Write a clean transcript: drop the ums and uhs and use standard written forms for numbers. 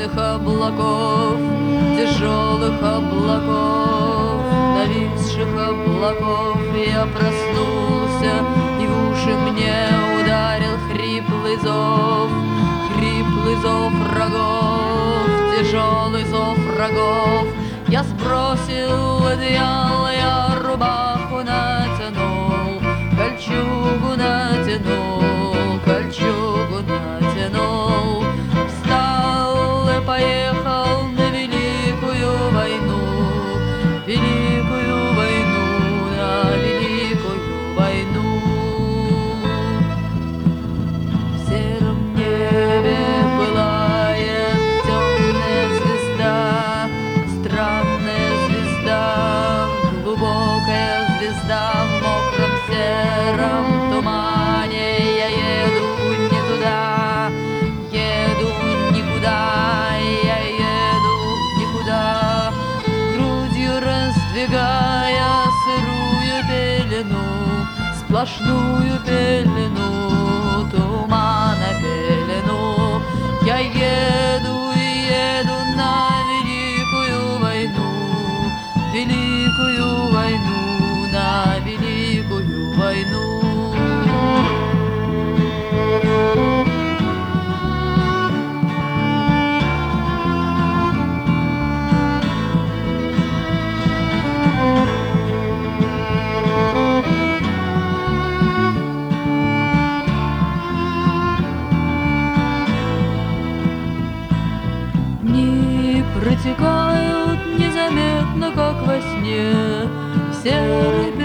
темных облаков, тяжелых облаков, нависших облаков. Я проснулся, и в уши мне ударил хриплый зов врагов, тяжелый зов врагов. Я сбросил одеяло, я рубаху натянул, кольчугу натянул, кольчугу натянул. Встал и поехал на великую войну, великую войну, на великую войну. В сером небе пылает темная звезда, странная звезда, глубокая звезда. В мокром сером тумане я еду не туда, еду никуда, я еду никуда. Грудью раздвигая сырую пелену, сплошную пелену, тумана пелену. Я еду и еду на великую войну, великую войну, на великую войну. Протекают незаметно, как во сне, в серой